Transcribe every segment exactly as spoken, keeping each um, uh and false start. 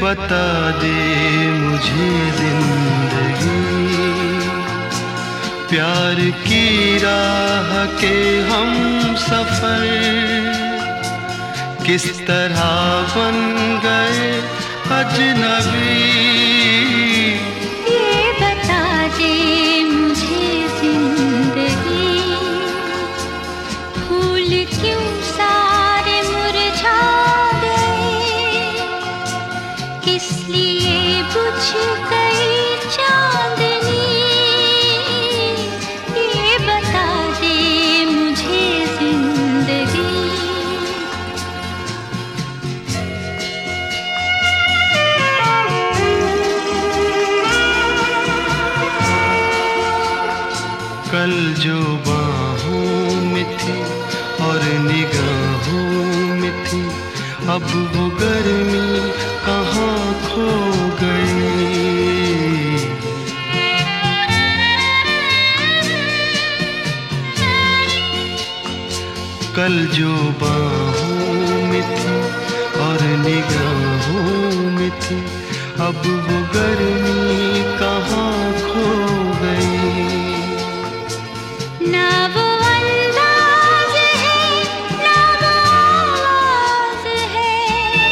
बता दे मुझे जिंदगी, प्यार की राह के हम सफर किस तरह बन गए अजनबी। ये बता दे मुझे जिंदगी, फूल क्यों सारे मुरझा गए, किस लिए बुझ गई चांदनी। ये बता दे मुझे जिंदगी। कल जो बाहों में थी और निगाहों में थी, अब वो गर्मी कहाँ खो गई। कल जो बाहों में थी और निगाहों में थी, अब वो गर्मी कहाँ खो गई। ना वो अंदाज है ना वो आवाज है,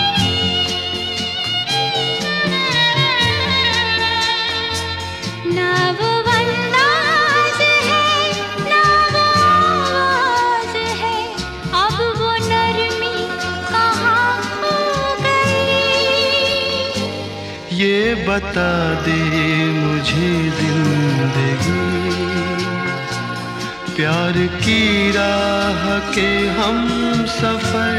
ना वो अंदाज है ना वो आवाज है, अब वो नरमी कहाँ खो गई। ये बता दे मुझे जिंदगी, प्यार की राह के हम सफर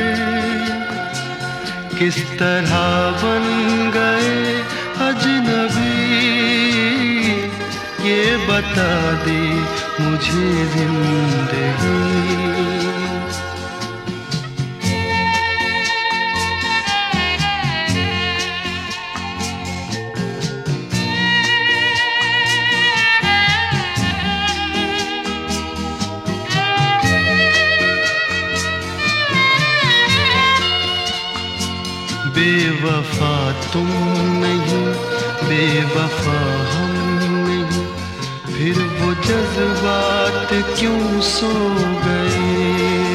किस तरह बन गए अजनबी। ये बता दे मुझे जिंदगी। बेवफा तुम नहीं, बेवफा हम नहीं, फिर वो जज्बात क्यों सो गए।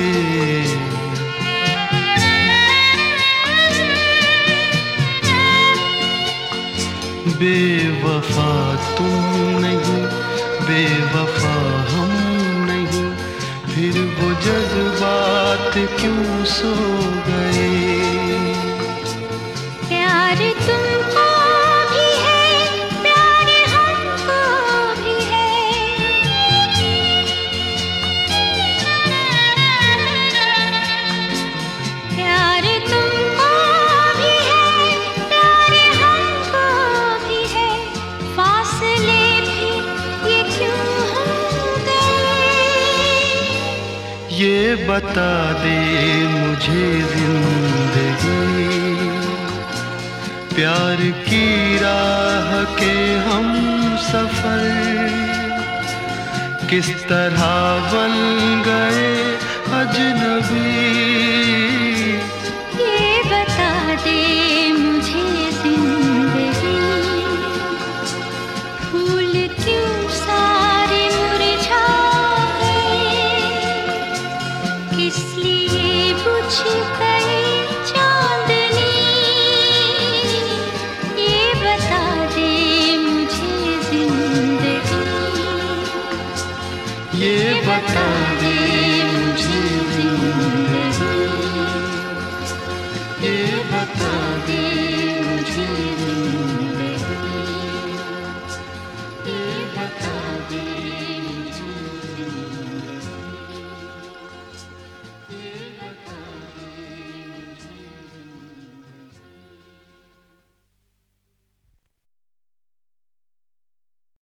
बेवफा तुम नहीं, बेवफा हम नहीं, फिर वो जज्बात क्यों सो गए। प्यार तुमको भी है, प्यार हमको भी है, प्यार तुमको भी है, प्यार हमको भी है, फासले भी ये क्यों हो गए। ये बता दे मुझे जिंदगी, प्यार की राह के हम सफर किस तरह बन गए अजनबी। ये बता दे मुझे जिंदगी, फूल क्यों सारे मुरझा गए, किस लिए बुझ गई चांदनी। ये बता दे मुझे जिंदगी, ये बता दे मुझे जिंदगी, ये बता दे मुझे जिंदगी, ये बता